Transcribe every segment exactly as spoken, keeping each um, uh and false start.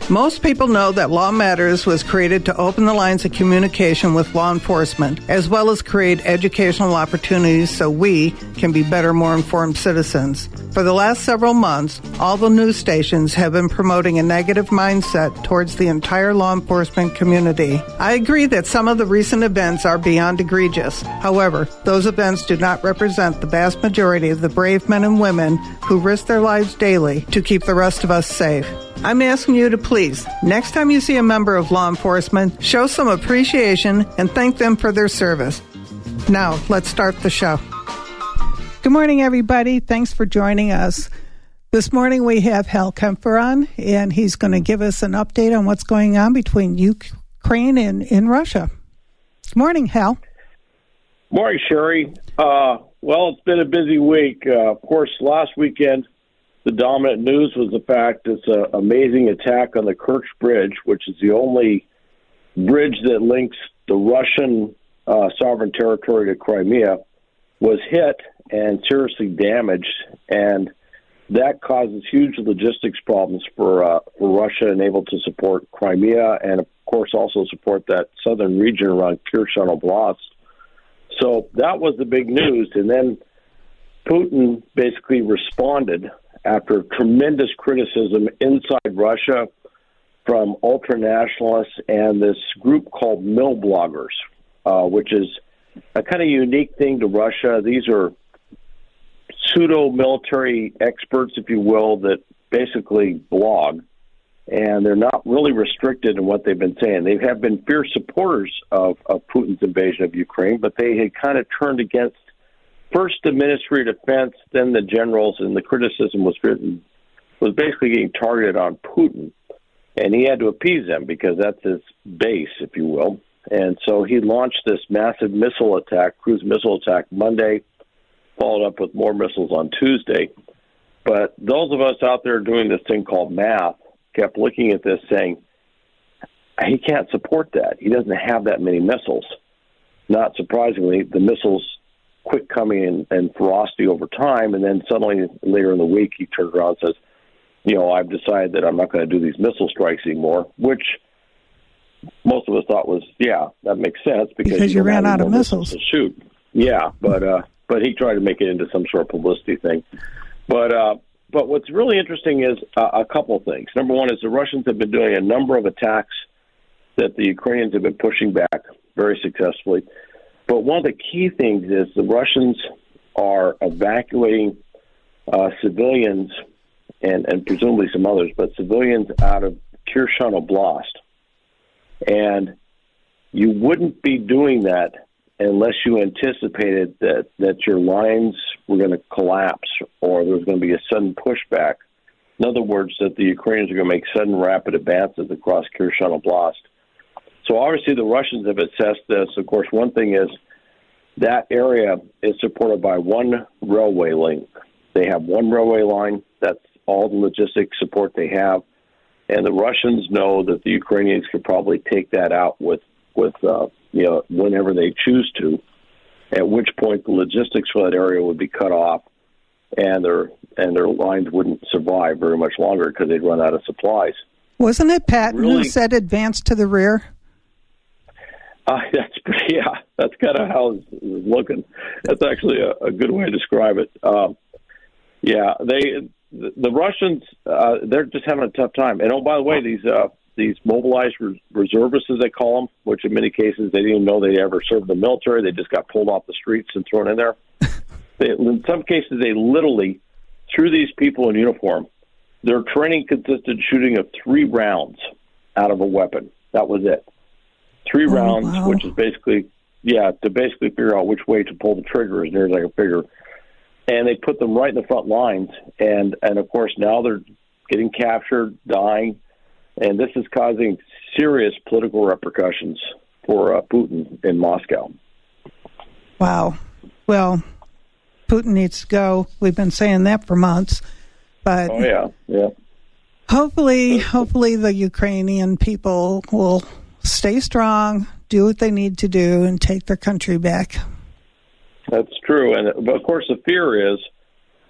Most people know that Law Matters was created to open the lines of communication with law enforcement, as well as create educational opportunities so we can be better, more informed citizens. For the last several months, all the news stations have been promoting a negative mindset towards the entire law enforcement community. I agree that some of the recent events are beyond egregious. However, those events do not represent the vast majority of the brave men and women who risk their lives daily to keep the rest of us safe. I'm asking you to please, next time you see a member of law enforcement, show some appreciation and thank them for their service. Now, let's start the show. Good morning, everybody. Thanks for joining us. This morning we have Hal Kempfer on, and he's going to give us an update on what's going on between Ukraine and in Russia. Good morning, Hal. Morning, Sherry. Uh, well, it's been a busy week. Uh, of course, last weekend, the dominant news was the fact it's an amazing attack on the Kerch Bridge, which is the only bridge that links the Russian uh, sovereign territory to Crimea, was hit and seriously damaged, and that causes huge logistics problems for uh, for Russia and able to support Crimea and, of course, also support that southern region around Kherson Oblast. So that was the big news, and then Putin basically responded after tremendous criticism inside Russia from ultra-nationalists and this group called Mill Bloggers, uh, which is a kind of unique thing to Russia. These are pseudo-military experts, if you will, that basically blog, and they're not really restricted in what they've been saying. They have been fierce supporters of, of Putin's invasion of Ukraine, but they had kind of turned against first the Ministry of Defense, then the generals, and the criticism was written, was basically getting targeted on Putin. And he had to appease them because that's his base, if you will. And so he launched this massive missile attack, cruise missile attack Monday, followed up with more missiles on Tuesday. But those of us out there doing this thing called math kept looking at this saying, he can't support that. He doesn't have that many missiles. Not surprisingly, the missiles quick coming and, and ferocity over time, and then suddenly later in the week he turns around and says, you know, I've decided that I'm not going to do these missile strikes anymore, which most of us thought was, yeah, that makes sense because, because you, you ran out of missiles. missiles to shoot. Yeah, but uh, but he tried to make it into some sort of publicity thing. But uh, but what's really interesting is uh, a couple of things. Number one is the Russians have been doing a number of attacks that the Ukrainians have been pushing back very successfully. But one of the key things is the Russians are evacuating uh, civilians and, and presumably some others, but civilians out of Kherson Oblast. And you wouldn't be doing that unless you anticipated that, that your lines were going to collapse or there was going to be a sudden pushback. In other words, that the Ukrainians are going to make sudden rapid advances across Kherson Oblast. So obviously the Russians have assessed this. Of course, one thing is that area is supported by one railway link. They have one railway line. That's all the logistics support they have. And the Russians know that the Ukrainians could probably take that out with, with uh, you know, whenever they choose to, at which point the logistics for that area would be cut off and their, and their lines wouldn't survive very much longer because they'd run out of supplies. Wasn't it Patton really, who said advance to the rear? Uh, that's pretty, yeah, that's kind of how it's looking. That's actually a, a good way to describe it. Um, yeah, they the, the Russians uh, they're just having a tough time. And oh, by the way, these uh, these mobilized res- reservists, as they call them, which in many cases they didn't even know they ever served the military. They just got pulled off the streets and thrown in there. they, in some cases, they literally threw these people in uniform. Their training consisted of shooting of three rounds out of a weapon. That was it. Three oh, rounds, wow. which is basically, yeah, to basically figure out which way to pull the trigger as near as I can figure. And they put them right in the front lines. And, and of course, now they're getting captured, dying. And this is causing serious political repercussions for uh, Putin in Moscow. Wow. Well, Putin needs to go. We've been saying that for months. But oh, yeah, yeah. Hopefully, hopefully the Ukrainian people will stay strong, do what they need to do, and take their country back. That's true. And but of course, the fear is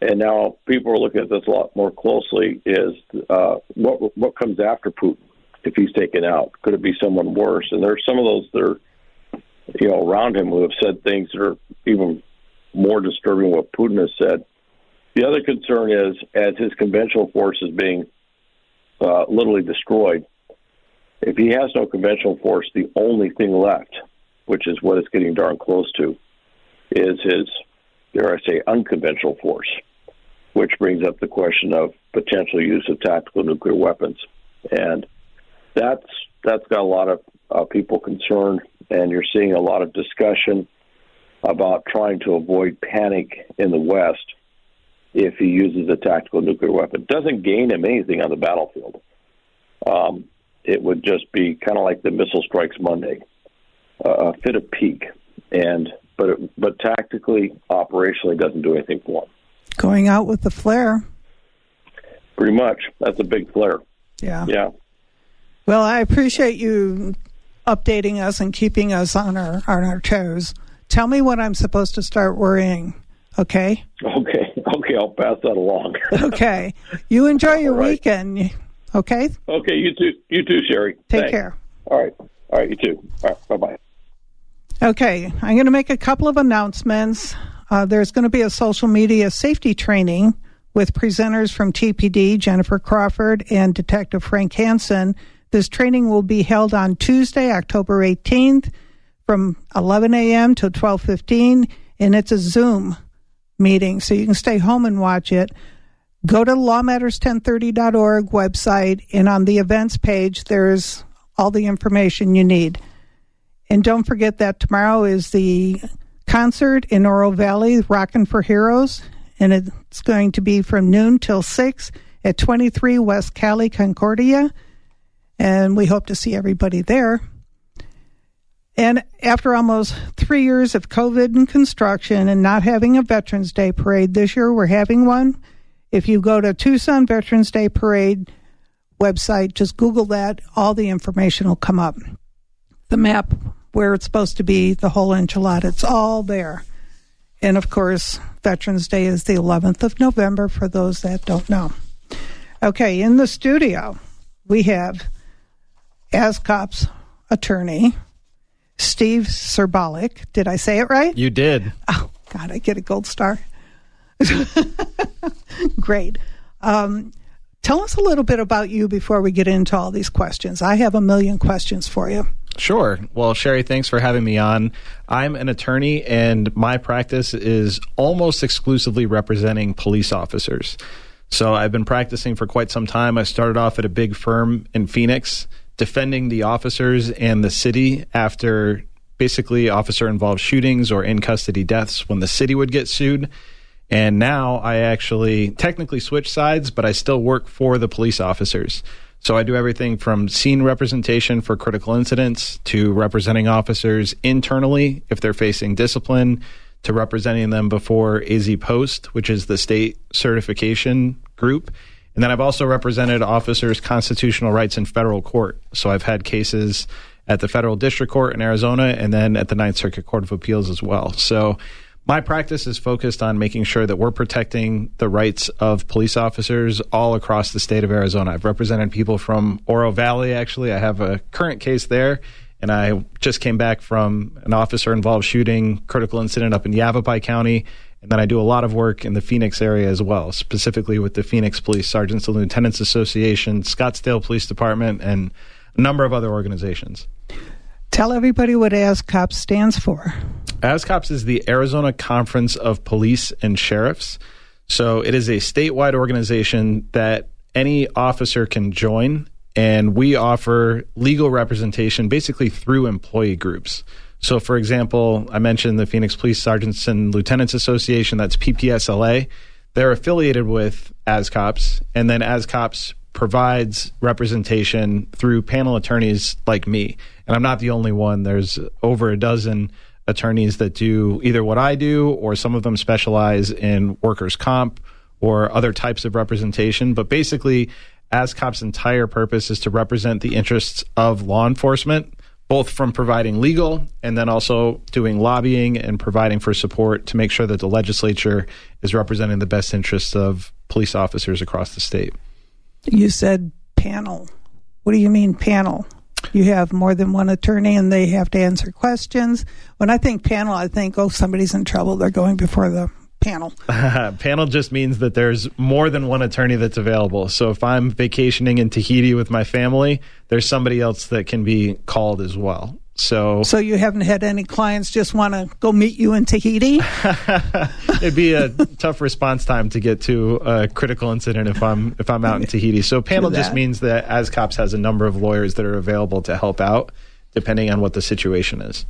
and now people are looking at this a lot more closely, is uh, what what comes after Putin if he's taken out? Could it be someone worse? And there are some of those that are, you know, around him who have said things that are even more disturbing than what Putin has said. The other concern is, as his conventional force is being uh, literally destroyed, if he has no conventional force, the only thing left, which is what it's getting darn close to, is his, dare I say, unconventional force, which brings up the question of potential use of tactical nuclear weapons. And that's that's got a lot of uh, people concerned, and you're seeing a lot of discussion about trying to avoid panic in the West if he uses a tactical nuclear weapon. It doesn't gain him anything on the battlefield. Um, it would just be kind of like the missile strikes Monday, uh, a fit of pique, and but it, but tactically, operationally, doesn't do anything for him. Going out with the flare. Pretty much. That's a big flare. Yeah. Yeah. Well, I appreciate you updating us and keeping us on our on our toes. Tell me when I'm supposed to start worrying, okay? Okay. Okay, I'll pass that along. Okay. You enjoy your right. weekend, okay? Okay, you too. You too, Sherry. Take Thanks. care. All right. All right, you too. All right, bye-bye. Okay, I'm going to make a couple of announcements. Uh, there's going to be a social media safety training with presenters from T P D, Jennifer Crawford, and Detective Frank Hansen. This training will be held on Tuesday, October eighteenth, from eleven a.m. to twelve fifteen, and it's a Zoom meeting, so you can stay home and watch it. Go to law matters ten thirty dot org website, and on the events page, there's all the information you need. And don't forget that tomorrow is the concert in Oro Valley, Rockin' for Heroes, and it's going to be from noon till six at twenty-three West Cali Concordia, and we hope to see everybody there. And after almost three years of COVID and construction and not having a Veterans Day parade, this year we're having one. If you go to Tucson Veterans Day Parade website, just Google that, all the information will come up. The map where it's supposed to be, the whole enchilada, it's all there. And of course, Veterans Day is the eleventh of November for those that don't know. Okay, in the studio, we have ASCOP's attorney, Steve Cerbalic. Did I say it right? You did. Oh, God, I get a gold star. Great. Um, tell us a little bit about you before we get into all these questions. I have a million questions for you. Sure. Well, Sherry, thanks for having me on. I'm an attorney, and my practice is almost exclusively representing police officers. So I've been practicing for quite some time. I started off at a big firm in Phoenix, defending the officers and the city after basically officer-involved shootings or in-custody deaths when the city would get sued. And now I actually technically switch sides, but I still work for the police officers. So I do everything from scene representation for critical incidents to representing officers internally if they're facing discipline, to representing them before A Z Post, which is the state certification group. And then I've also represented officers' constitutional rights in federal court. So I've had cases at the federal district court in Arizona and then at the Ninth Circuit Court of Appeals as well. So my practice is focused on making sure that we're protecting the rights of police officers all across the state of Arizona. I've represented people from Oro Valley, actually. I have a current case there, and I just came back from an officer-involved shooting, critical incident up in Yavapai County, and then I do a lot of work in the Phoenix area as well, specifically with the Phoenix Police Sergeants and Lieutenants Association, Scottsdale Police Department, and a number of other organizations. Tell everybody what ASCOPS stands for. ASCOPS is the Arizona Conference of Police and Sheriffs. So it is a statewide organization that any officer can join, and we offer legal representation basically through employee groups. So, for example, I mentioned the Phoenix Police Sergeants and Lieutenants Association, that's P P S L A. They're affiliated with ASCOPS, and then ASCOPS provides representation through panel attorneys like me. And I'm not the only one. There's over a dozen attorneys that do either what I do, or some of them specialize in workers' comp or other types of representation. But basically, ASCOP's entire purpose is to represent the interests of law enforcement, both from providing legal and then also doing lobbying and providing for support to make sure that the legislature is representing the best interests of police officers across the state. You said panel. What do you mean panel? You have more than one attorney and they have to answer questions. When I think panel, I think, oh, somebody's in trouble. They're going before the panel. Panel just means that there's more than one attorney that's available. So if I'm vacationing in Tahiti with my family, there's somebody else that can be called as well. So, so you haven't had any clients just want to go meet you in Tahiti? It'd be a tough response time to get to a critical incident if I'm if I'm out in Tahiti. So panel just means that ASCOPS has a number of lawyers that are available to help out, depending on what the situation is.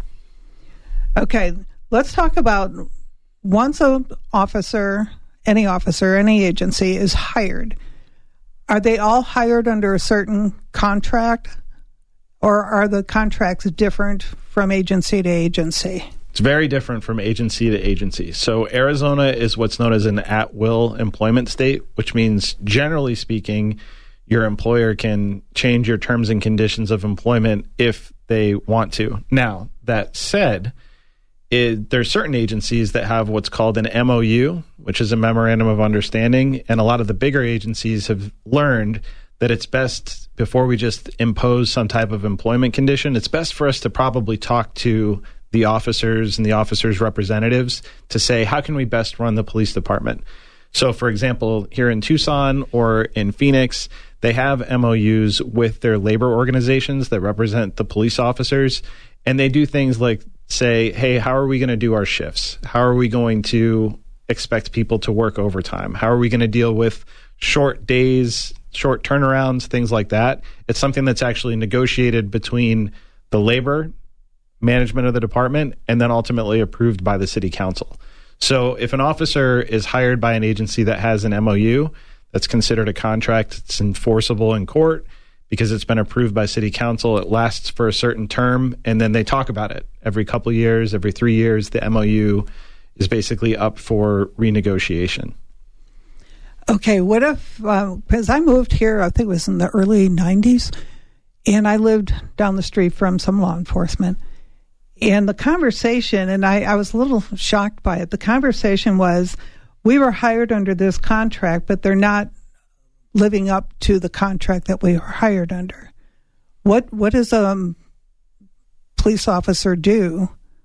Okay, let's talk about once an officer, any officer, any agency is hired, are they all hired under a certain contract? Or are the contracts different from agency to agency? It's very different from agency to agency. So Arizona is what's known as an at-will employment state, which means, generally speaking, your employer can change your terms and conditions of employment if they want to. Now, that said, it, there are certain agencies that have what's called an M O U, which is a memorandum of understanding, and a lot of the bigger agencies have learned that it's best, before we just impose some type of employment condition, it's best for us to probably talk to the officers and the officers' representatives to say, how can we best run the police department? So, for example, here in Tucson or in Phoenix, they have M O Us with their labor organizations that represent the police officers, and they do things like say, hey, how are we going to do our shifts? How are we going to expect people to work overtime? How are we going to deal with short days, short turnarounds, things like that? It's something that's actually negotiated between the labor management of the department and then ultimately approved by the city council. So if an officer is hired by an agency that has an M O U, that's considered a contract. It's enforceable in court because it's been approved by city council. It lasts for a certain term, and then they talk about it every couple of years, every three years. The M O U is basically up for renegotiation. Okay, what if, because uh, I moved here, I think it was in the early nineties, and I lived down the street from some law enforcement. And the conversation, and I, I was a little shocked by it, the conversation was, we were hired under this contract, but they're not living up to the contract that we were hired under. What What does a um, police officer do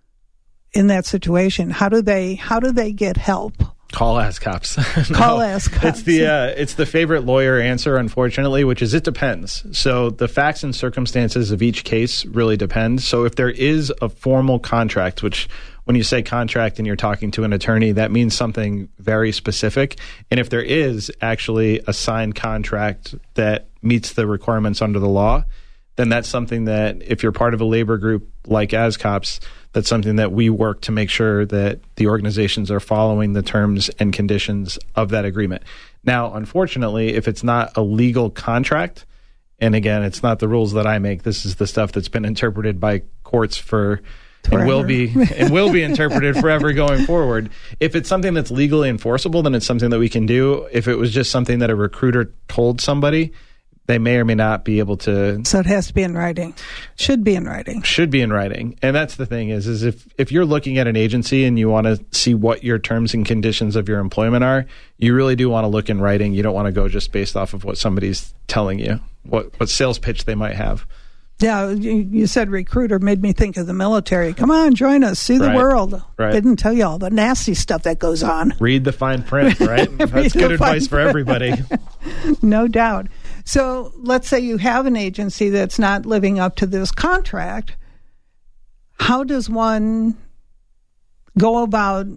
in that situation? How do they How do they get help? Call ASCOPS. no, Call ASCOPS. It's the uh, it's the favorite lawyer answer, unfortunately, which is it depends. So the facts and circumstances of each case really depend. So if there is a formal contract, which when you say contract and you're talking to an attorney, that means something very specific. And if there is actually a signed contract that meets the requirements under the law, then that's something that if you're part of a labor group like ASCOPS, that's something that we work to make sure that the organizations are following the terms and conditions of that agreement. Now, unfortunately, if it's not a legal contract, and again, it's not the rules that I make, this is the stuff that's been interpreted by courts for forever. and will be and will be interpreted forever going forward. If it's something that's legally enforceable, then it's something that we can do. If it was just something that a recruiter told somebody, they may or may not be able to. So it has to be in writing. Should be in writing. Should be in writing. And that's the thing is, is if, if you're looking at an agency and you want to see what your terms and conditions of your employment are, you really do want to look in writing. You don't want to go just based off of what somebody's telling you, what, what sales pitch they might have. Yeah, you, you said recruiter, made me think of the military. Come on, join us, see the right. world. Right. Didn't tell you all the nasty stuff that goes on. Read the fine print, right? That's good advice for everybody. No doubt. So let's say you have an agency that's not living up to this contract. How does one go about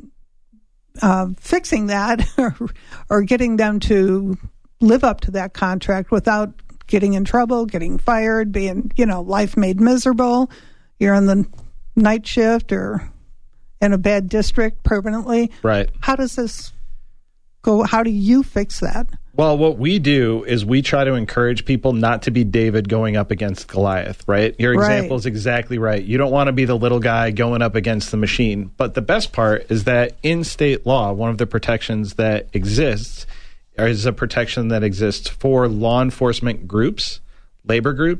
uh, fixing that or, or getting them to live up to that contract without getting in trouble, getting fired, being, you know, life made miserable? You're on the night shift or in a bad district permanently. Right. How does this go? How do you fix that? Well, what we do is we try to encourage people not to be David going up against Goliath, right? Your example right. is exactly right. You don't want to be the little guy going up against the machine. But the best part is that in state law, one of the protections that exists is a protection that exists for law enforcement groups, labor groups,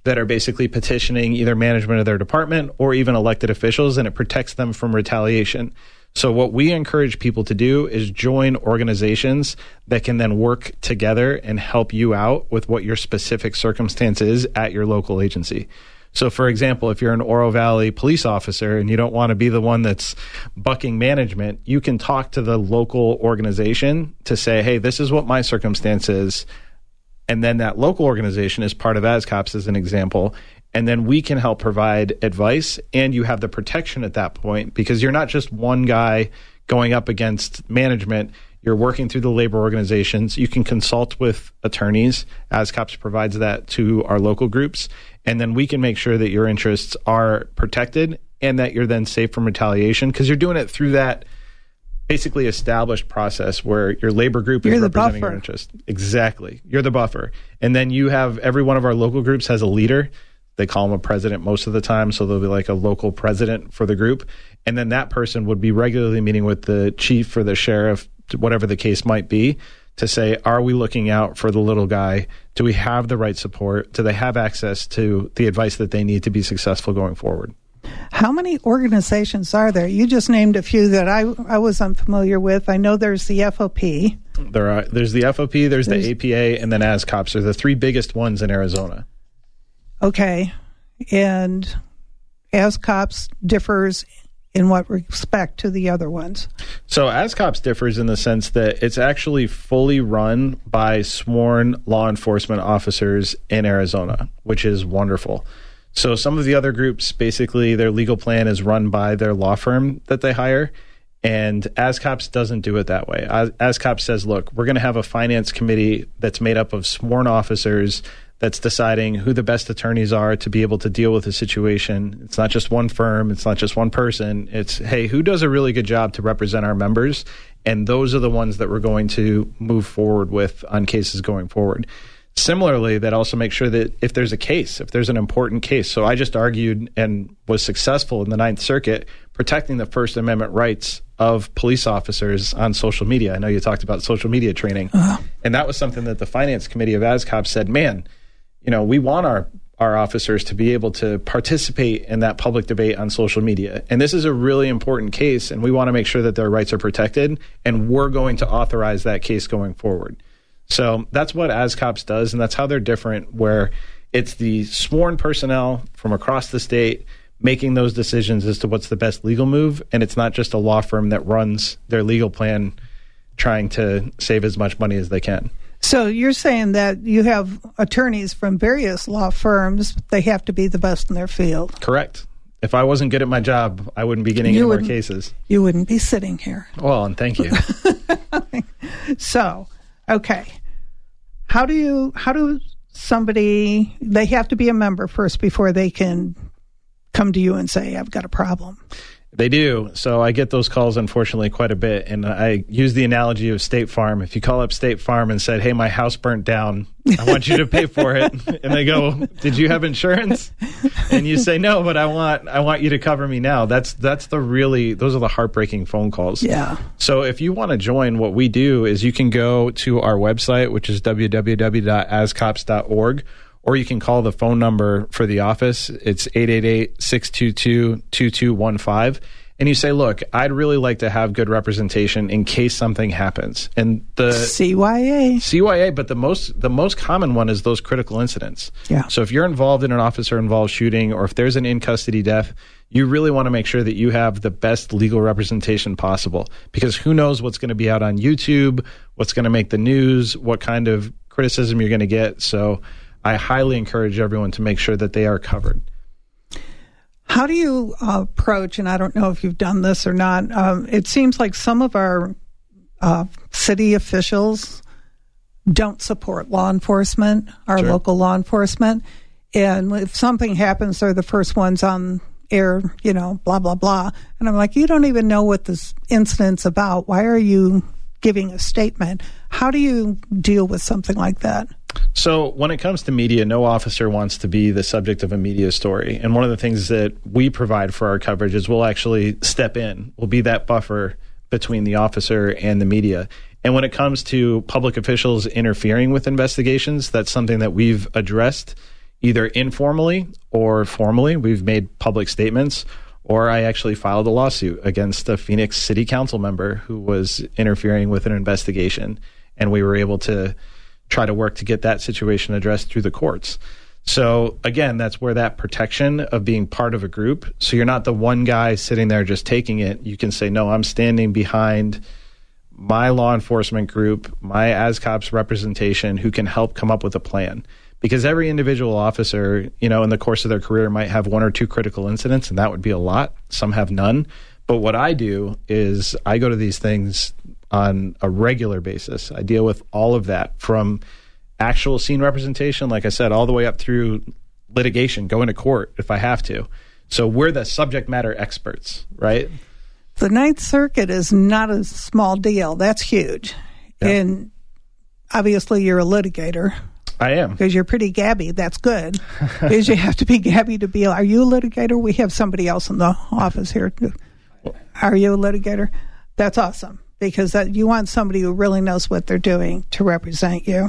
that are basically petitioning either management of their department or even elected officials, and it protects them from retaliation. So what we encourage people to do is join organizations that can then work together and help you out with what your specific circumstance is at your local agency. So, for example, if you're an Oro Valley police officer and you don't want to be the one that's bucking management, you can talk to the local organization to say, hey, this is what my circumstance is. And then that local organization is part of ASCOPS as an example. And then we can help provide advice, and you have the protection at that point because you're not just one guy going up against management. You're working through the labor organizations. You can consult with attorneys. ASCOPS provides that to our local groups. And then we can make sure that your interests are protected and that you're then safe from retaliation because you're doing it through that basically established process where your labor group you're is the representing buffer. your interest. Exactly. You're the buffer. And then you have every one of our local groups has a leader. They call him a president most of the time. So there'll be like a local president for the group. And then that person would be regularly meeting with the chief or the sheriff, whatever the case might be, to say, are we looking out for the little guy? Do we have the right support? Do they have access to the advice that they need to be successful going forward? How many organizations are there? You just named a few that I, I was unfamiliar with. I know there's the F O P. There are. There's the F O P, there's, there's the A P A, and then ASCOPS are the three biggest ones in Arizona. Okay. And ASCOPS differs in what respect to the other ones? So ASCOPS differs in the sense that it's actually fully run by sworn law enforcement officers in Arizona, which is wonderful. So some of the other groups, basically their legal plan is run by their law firm that they hire, and ASCOPS doesn't do it that way. ASCOPS says, look, we're going to have a finance committee that's made up of sworn officers that's deciding who the best attorneys are to be able to deal with the situation. It's not just one firm. It's not just one person. It's, hey, who does a really good job to represent our members? And those are the ones that we're going to move forward with on cases going forward. Similarly, that also makes sure that if there's a case, if there's an important case. So I just argued and was successful in the Ninth Circuit protecting the First Amendment rights of police officers on social media. I know you talked about social media training. Uh-huh. And that was something that the Finance Committee of ASCOPS said, man, you know, we want our, our officers to be able to participate in that public debate on social media. And this is a really important case, and we want to make sure that their rights are protected, and we're going to authorize that case going forward. So that's what ASCOPS does, and that's how they're different, where it's the sworn personnel from across the state making those decisions as to what's the best legal move, and it's not just a law firm that runs their legal plan trying to save as much money as they can. So you're saying that you have attorneys from various law firms. They have to be the best in their field. Correct. If I wasn't good at my job, I wouldn't be getting you any more cases. You wouldn't be sitting here. Well, and thank you. So, okay. How do you, how do somebody, they have to be a member first before they can come to you and say, I've got a problem? They do. So I get those calls, unfortunately, quite a bit. And I use the analogy of State Farm. If you call up State Farm and said, hey, my house burnt down, I want you to pay for it. And they go, did you have insurance? And you say, no, but I want I want you to cover me now. That's that's the really, those are the heartbreaking phone calls. Yeah. So if you want to join, what we do is you can go to our website, which is w w w dot ascops dot org. Or you can call the phone number for the office. It's eight eight eight, six two two, two two one five. And you say, look, I'd really like to have good representation in case something happens. And the C Y A. C Y A, but the most the most common one is those critical incidents. Yeah. So if you're involved in an officer-involved shooting, or if there's an in-custody death, you really want to make sure that you have the best legal representation possible. Because who knows what's going to be out on YouTube, what's going to make the news, what kind of criticism you're going to get. So I highly encourage everyone to make sure that they are covered. How do you uh, approach, and I don't know if you've done this or not, um, it seems like some of our uh, city officials don't support law enforcement, our Sure. local law enforcement. And if something happens, they're the first ones on air, you know, blah, blah, blah. And I'm like, you don't even know what this incident's about. Why are you giving a statement? How do you deal with something like that? So when it comes to media, no officer wants to be the subject of a media story. And one of the things that we provide for our coverage is we'll actually step in. We'll be that buffer between the officer and the media. And when it comes to public officials interfering with investigations, that's something that we've addressed either informally or formally. We've made public statements, or I actually filed a lawsuit against a Phoenix City Council member who was interfering with an investigation, and we were able to try to work to get that situation addressed through the courts. So again, that's where that protection of being part of a group, so you're not the one guy sitting there just taking it. You can say, no, I'm standing behind my law enforcement group, my ASCOPS representation, who can help come up with a plan. Because every individual officer, you know, in the course of their career might have one or two critical incidents, and that would be a lot. Some have none. But what I do is I go to these things on a regular basis. I deal with all of that, from actual scene representation, like I said, all the way up through litigation, going to court if I have to. So we're the subject matter experts, right? The Ninth Circuit is not a small deal. That's huge. Yeah. And obviously you're a litigator. I am. Because you're pretty gabby. That's good. Because you have to be gabby to be. Are you a litigator? We have somebody else in the office here. Are you a litigator? That's awesome. Because that, you want somebody who really knows what they're doing to represent you.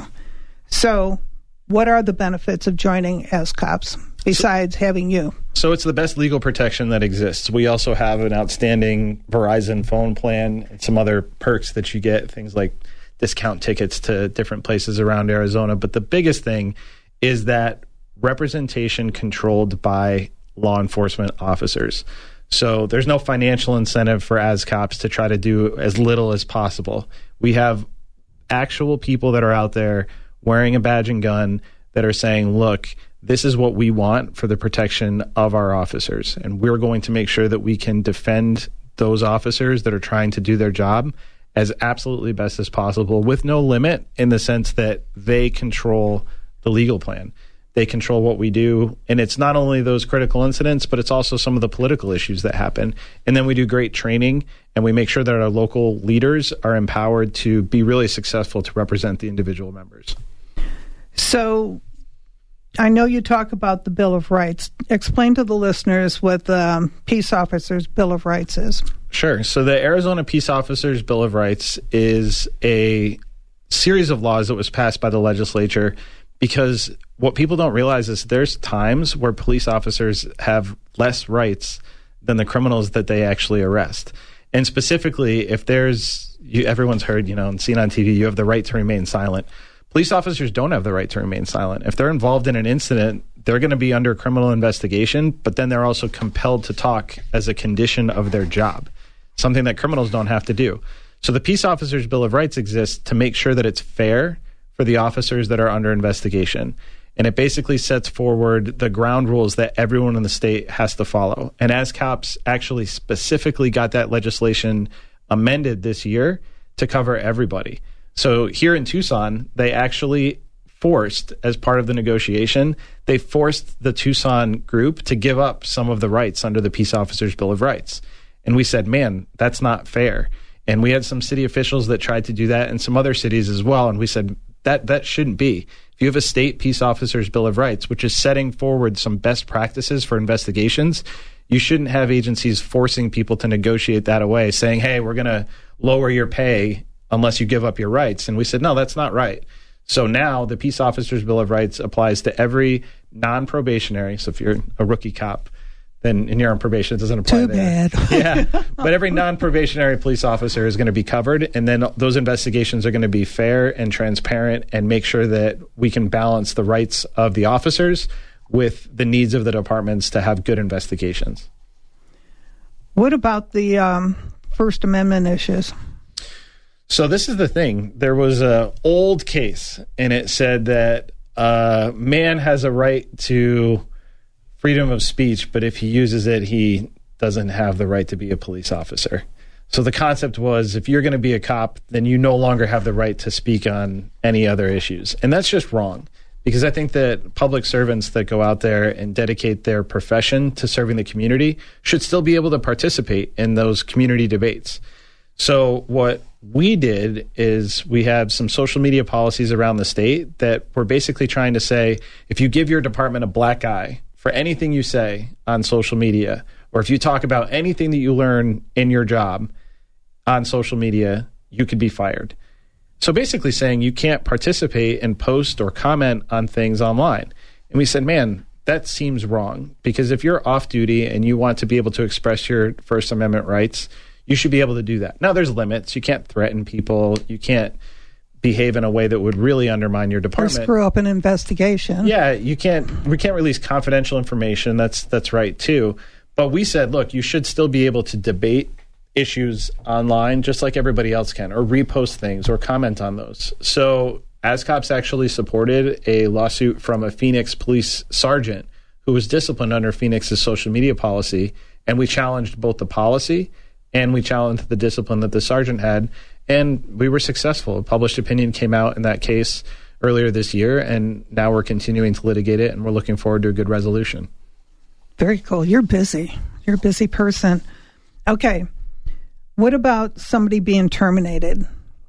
So what are the benefits of joining ASCOPS besides so, having you? So it's the best legal protection that exists. We also have an outstanding Verizon phone plan and some other perks that you get, things like discount tickets to different places around Arizona. But the biggest thing is that representation controlled by law enforcement officers. So there's no financial incentive for ASCOPS to try to do as little as possible. We have actual people that are out there wearing a badge and gun that are saying, look, this is what we want for the protection of our officers. And we're going to make sure that we can defend those officers that are trying to do their job as absolutely best as possible, with no limit, in the sense that they control the legal plan. They control what we do. And it's not only those critical incidents, but it's also some of the political issues that happen. And then we do great training, and we make sure that our local leaders are empowered to be really successful to represent the individual members. So I know you talk about the Bill of Rights. Explain to the listeners what the um, Peace Officers Bill of Rights is. Sure. So the Arizona Peace Officers Bill of Rights is a series of laws that was passed by the legislature, because what people don't realize is there's times where police officers have less rights than the criminals that they actually arrest. And specifically, if there's, you, everyone's heard, you know, and seen on T V, you have the right to remain silent. Police officers don't have the right to remain silent. If they're involved in an incident, they're going to be under criminal investigation, but then they're also compelled to talk as a condition of their job, something that criminals don't have to do. So the Peace Officers Bill of Rights exists to make sure that it's fair for the officers that are under investigation. And it basically sets forward the ground rules that everyone in the state has to follow. And ASCOPS actually specifically got that legislation amended this year to cover everybody. So here in Tucson, they actually forced, as part of the negotiation, they forced the Tucson group to give up some of the rights under the Peace Officers Bill of Rights. And we said, man, that's not fair. And we had some city officials that tried to do that in some other cities as well. And we said, that that shouldn't be. If you have a state Peace Officers Bill of Rights, which is setting forward some best practices for investigations, you shouldn't have agencies forcing people to negotiate that away, saying, hey, we're going to lower your pay unless you give up your rights. And we said, no, that's not right. So now the Peace Officers Bill of Rights applies to every non-probationary. So if you're a rookie cop, then and you're on probation, it doesn't apply Too there. bad. Yeah, but every non-probationary police officer is going to be covered, and then those investigations are going to be fair and transparent and make sure that we can balance the rights of the officers with the needs of the departments to have good investigations. What about the um, First Amendment issues? So this is the thing. There was an old case, and it said that a man has a right to freedom of speech, but if he uses it, he doesn't have the right to be a police officer. So the concept was, if you're going to be a cop, then you no longer have the right to speak on any other issues. And that's just wrong, because I think that public servants that go out there and dedicate their profession to serving the community should still be able to participate in those community debates. So what we did is we have some social media policies around the state that we're basically trying to say, if you give your department a black eye for anything you say on social media, or if you talk about anything that you learn in your job on social media, you could be fired. So basically saying you can't participate and post or comment on things online. And we said, man, that seems wrong, because if you're off duty and you want to be able to express your First Amendment rights, you should be able to do that. Now, there's limits. You can't threaten people. You can't behave in a way that would really undermine your department. Or screw up an investigation. Yeah, you can't. We can't release confidential information. That's that's right too. But we said, look, you should still be able to debate issues online just like everybody else can, or repost things or comment on those. So ASCOPS actually supported a lawsuit from a Phoenix police sergeant who was disciplined under Phoenix's social media policy, and we challenged both the policy and we challenged the discipline that the sergeant had, and we were successful. A published opinion came out in that case earlier this year, and now we're continuing to litigate it, and we're looking forward to a good resolution. Very cool. You're busy. You're a busy person. Okay. What about somebody being terminated?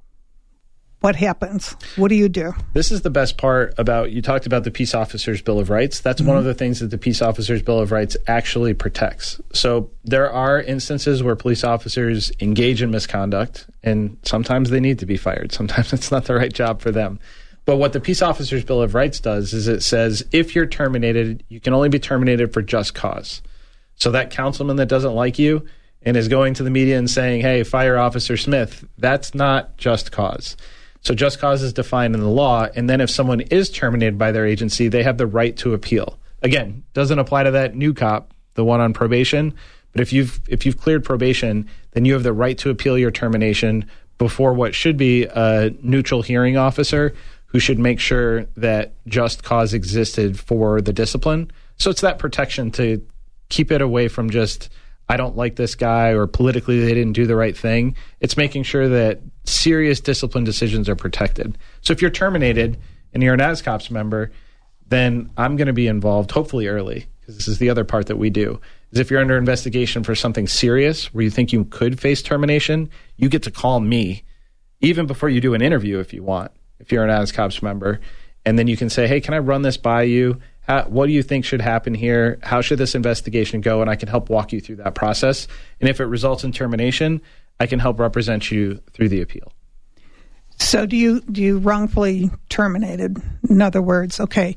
What happens? What do you do? This is the best part about, you talked about the Peace Officers Bill of Rights. That's mm-hmm. one of the things that the Peace Officers Bill of Rights actually protects. So there are instances where police officers engage in misconduct, and sometimes they need to be fired. Sometimes it's not the right job for them. But what the Peace Officers Bill of Rights does is it says if you're terminated, you can only be terminated for just cause. So that councilman that doesn't like you and is going to the media and saying, hey, fire Officer Smith, that's not just cause. So just cause is defined in the law, and then if someone is terminated by their agency, they have the right to appeal. Again, doesn't apply to that new cop, the one on probation, but if you've if you've cleared probation, then you have the right to appeal your termination before what should be a neutral hearing officer who should make sure that just cause existed for the discipline. So it's that protection to keep it away from just, I don't like this guy, or politically they didn't do the right thing. It's making sure that serious discipline decisions are protected. So if you're terminated and you're an ASCOPS member, then I'm going to be involved, hopefully early, because this is the other part that we do, is if you're under investigation for something serious where you think you could face termination, you get to call me even before you do an interview if you want, if you're an ASCOPS member. And then you can say, hey, can I run this by you? How, what do you think should happen here? How should this investigation go? And I can help walk you through that process. And if it results in termination, I can help represent you through the appeal. So do you do you wrongfully terminated? In other words, okay,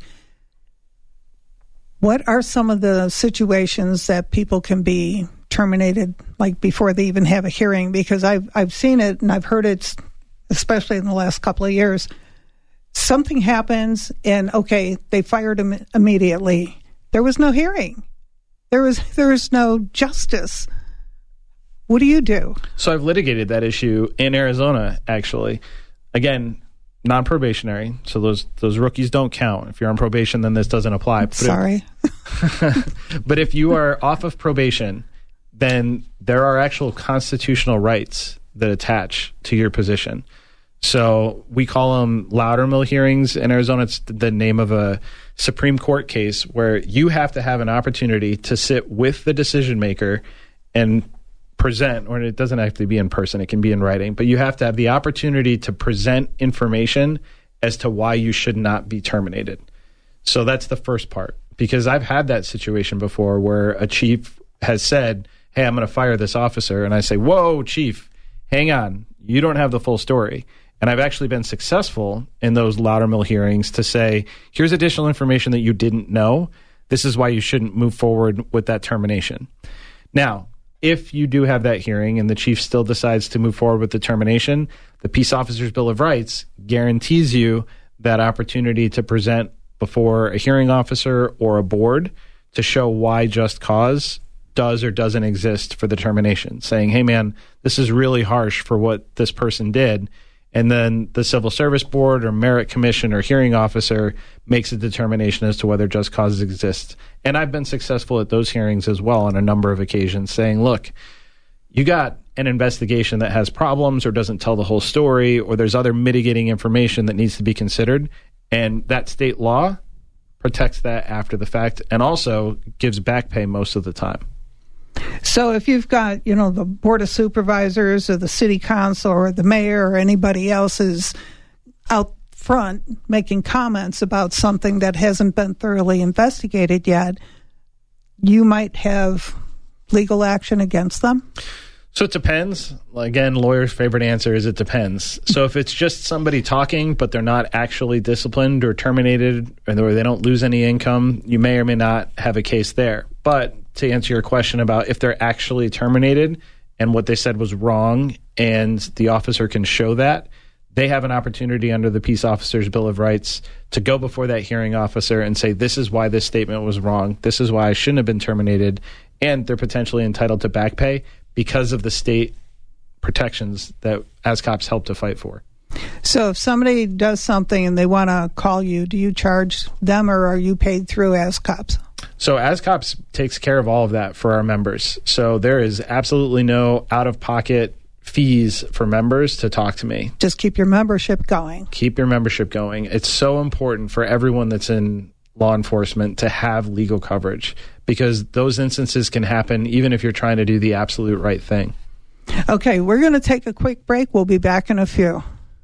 what are some of the situations that people can be terminated, like before they even have a hearing? Because I've I've seen it and I've heard it, especially in the last couple of years. Something happens and, okay, they fired him immediately. There was no hearing. There was there was no justice. What do you do? So I've litigated that issue in Arizona, actually. Again, non-probationary, so those those rookies don't count. If you're on probation, then this doesn't apply. But Sorry. If, but if you are off of probation, then there are actual constitutional rights that attach to your position. So we call them Loudermill hearings in Arizona. It's the name of a Supreme Court case where you have to have an opportunity to sit with the decision maker and present, or it doesn't have to be in person, it can be in writing, but you have to have the opportunity to present information as to why you should not be terminated. So that's the first part, because I've had that situation before where a chief has said, hey, I'm going to fire this officer. And I say, whoa, chief, hang on. You don't have the full story. And I've actually been successful in those Loudermill hearings to say, here's additional information that you didn't know. This is why you shouldn't move forward with that termination. Now, if you do have that hearing and the chief still decides to move forward with the termination, the Peace Officers Bill of Rights guarantees you that opportunity to present before a hearing officer or a board to show why just cause does or doesn't exist for the termination, saying, hey, man, this is really harsh for what this person did. And then the Civil Service Board or Merit Commission or hearing officer makes a determination as to whether just causes exist. And I've been successful at those hearings as well on a number of occasions, saying, look, you got an investigation that has problems or doesn't tell the whole story, or there's other mitigating information that needs to be considered. And that state law protects that after the fact and also gives back pay most of the time. So if you've got, you know, the Board of Supervisors or the City Council or the mayor or anybody else is out front making comments about something that hasn't been thoroughly investigated yet, you might have legal action against them? So it depends. Again, lawyer's favorite answer is it depends. So if it's just somebody talking, but they're not actually disciplined or terminated, or they don't lose any income, you may or may not have a case there. But to answer your question about if they're actually terminated and what they said was wrong and the officer can show that, they have an opportunity under the Peace Officers Bill of Rights to go before that hearing officer and say, this is why this statement was wrong. This is why I shouldn't have been terminated. And they're potentially entitled to back pay because of the state protections that ASCOPS helped to fight for. So if somebody does something and they want to call you, do you charge them or are you paid through ASCOPS? So ASCOPS takes care of all of that for our members. So there is absolutely no out-of-pocket fees for members to talk to me. Just keep your membership going. Keep your membership going. It's so important for everyone that's in law enforcement to have legal coverage because those instances can happen even if you're trying to do the absolute right thing. Okay, we're going to take a quick break. We'll be back in a few.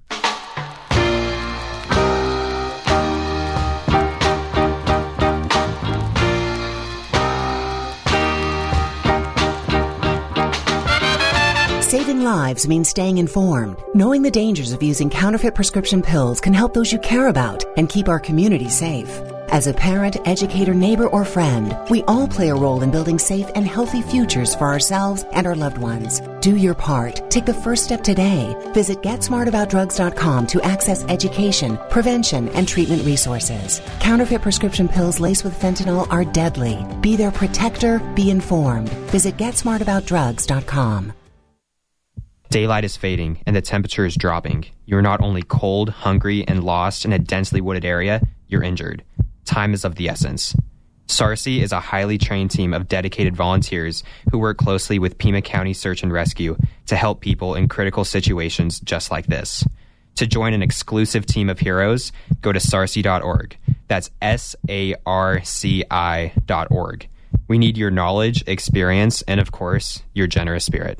Saving lives means staying informed. Knowing the dangers of using counterfeit prescription pills can help those you care about and keep our community safe. As a parent, educator, neighbor, or friend, we all play a role in building safe and healthy futures for ourselves and our loved ones. Do your part. Take the first step today. Visit get smart about drugs dot com to access education, prevention, and treatment resources. Counterfeit prescription pills laced with fentanyl are deadly. Be their protector. Be informed. Visit get smart about drugs dot com. Daylight is fading and the temperature is dropping. You're not only cold, hungry, and lost in a densely wooded area, you're injured. Time is of the essence. SARCI is a highly trained team of dedicated volunteers who work closely with Pima County Search and Rescue to help people in critical situations just like this. To join an exclusive team of heroes, go to sarci dot org. That's S A R C I dot org. We need your knowledge, experience, and of course, your generous spirit.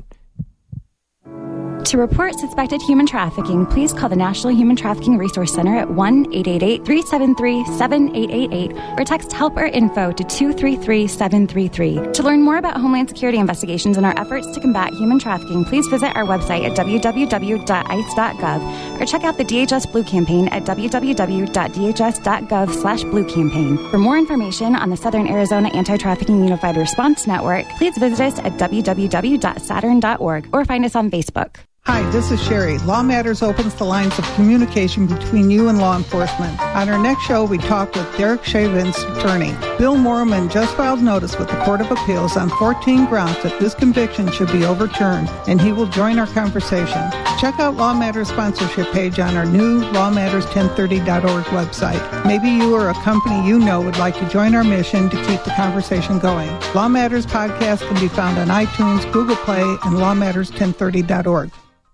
To report suspected human trafficking, please call the National Human Trafficking Resource Center at one eight eight eight, three seven three, seven eight eight eight or text help or info to two three three, seven three three. To learn more about Homeland Security investigations and our efforts to combat human trafficking, please visit our website at w w w dot ice dot gov or check out the D H S Blue Campaign at w w w dot d h s dot gov slash blue campaign. For more information on the Southern Arizona Anti-Trafficking Unified Response Network, please visit us at w w w dot saturn dot org or find us on Facebook. Hi, this is Sherry. Law Matters opens the lines of communication between you and law enforcement. On our next show, we talk with Derek Chavin's attorney. Bill Mormon just filed notice with the Court of Appeals on fourteen grounds that this conviction should be overturned, and he will join our conversation. Check out Law Matters sponsorship page on our new law matters ten thirty dot org website. Maybe you or a company you know would like to join our mission to keep the conversation going. Law Matters podcast can be found on iTunes, Google Play, and law matters ten thirty dot org.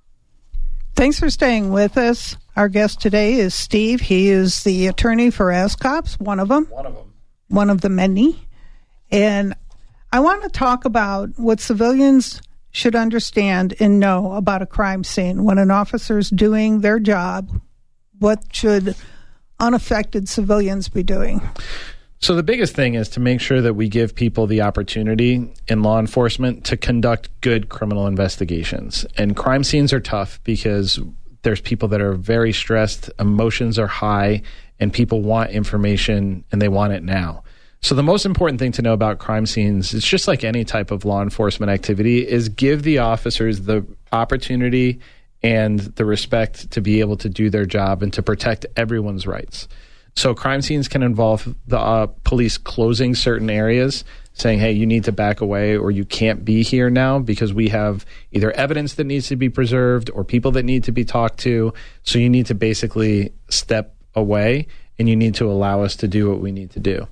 Thanks for staying with us. Our guest today is Steve. He is the attorney for ASCOPS, one of them. One of them. One of the many. And I want to talk about what civilians should understand and know about a crime scene. When an officer's doing their job, what should unaffected civilians be doing? So the biggest thing is to make sure that we give people the opportunity in law enforcement to conduct good criminal investigations. And crime scenes are tough because there's people that are very stressed, emotions are high, and people want information and they want it now. So the most important thing to know about crime scenes, it's just like any type of law enforcement activity, is give the officers the opportunity and the respect to be able to do their job and to protect everyone's rights. So crime scenes can involve the uh, police closing certain areas, saying, hey, you need to back away or you can't be here now because we have either evidence that needs to be preserved or people that need to be talked to. So you need to basically step away and you need to allow us to do what we need to do.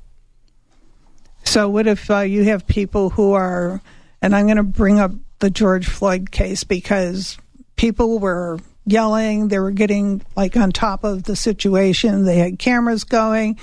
So what if uh, you have people who are, and I'm going to bring up the George Floyd case because people were yelling, they were getting like on top of the situation, they had cameras going.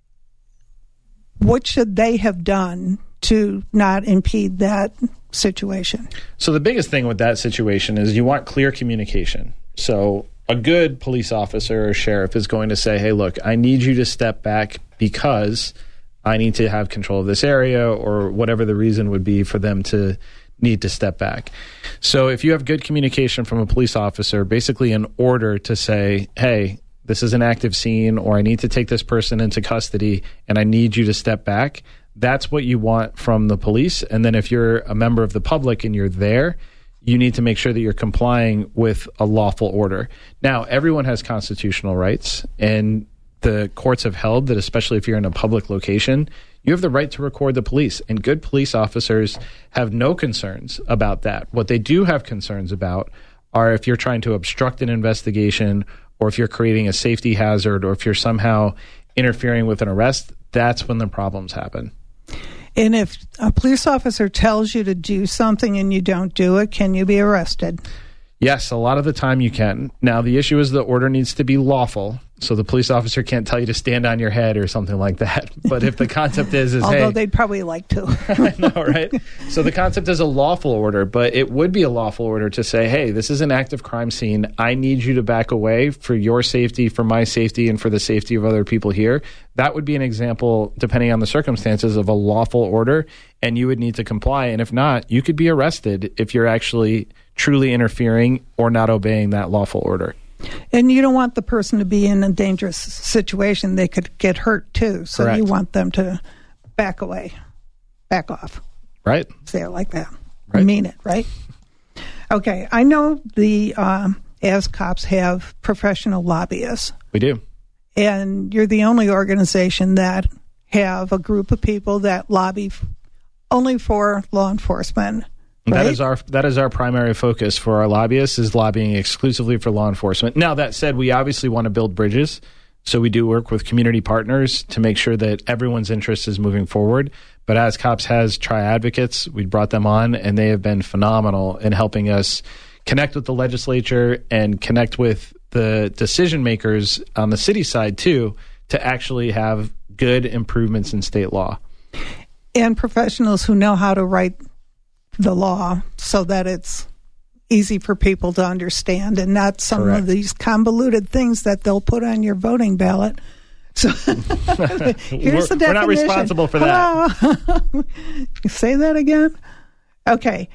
What should they have done to not impede that situation? So the biggest thing with that situation is you want clear communication. So a good police officer or sheriff is going to say, hey, look, I need you to step back because I need to have control of this area, or whatever the reason would be for them to need to step back. So if you have good communication from a police officer, basically an order to say, hey, this is an active scene, or I need to take this person into custody and I need you to step back, that's what you want from the police. And then if you're a member of the public and you're there, you need to make sure that you're complying with a lawful order. Now, everyone has constitutional rights, and the courts have held that, especially if you're in a public location, you have the right to record the police, and good police officers have no concerns about that. What they do have concerns about are if you're trying to obstruct an investigation, or if you're creating a safety hazard, or if you're somehow interfering with an arrest. That's when the problems happen. And if a police officer tells you to do something and you don't do it, can you be arrested? Yes, a lot of the time you can. Now, the issue is the order needs to be lawful. So the police officer can't tell you to stand on your head or something like that. But if the concept is, is although hey, they'd probably like to. I know, right? So the concept is a lawful order, but it would be a lawful order to say, hey, this is an active crime scene. I need you to back away for your safety, for my safety, and for the safety of other people here. That would be an example, depending on the circumstances, of a lawful order, and you would need to comply. And if not, you could be arrested if you're actually truly interfering or not obeying that lawful order. And you don't want the person to be in a dangerous situation. They could get hurt too. So Correct. You want them to back away, back off. Right. Say it like that. Right. Mean it, right? Okay. I know the um, as cops have professional lobbyists. We do. And you're the only organization that have a group of people that lobby f- only for law enforcement. Right? That is our that is our primary focus for our lobbyists, is lobbying exclusively for law enforcement. Now, that said, we obviously want to build bridges, so we do work with community partners to make sure that everyone's interest is moving forward. But As Cops has tri-advocates. We brought them on, and they have been phenomenal in helping us connect with the legislature and connect with the decision makers on the city side, too, to actually have good improvements in state law. And professionals who know how to write the law so that it's easy for people to understand and not some Correct. Of these convoluted things that they'll put on your voting ballot. So here's we're, the definition. We're not responsible for that. Say that again? Okay.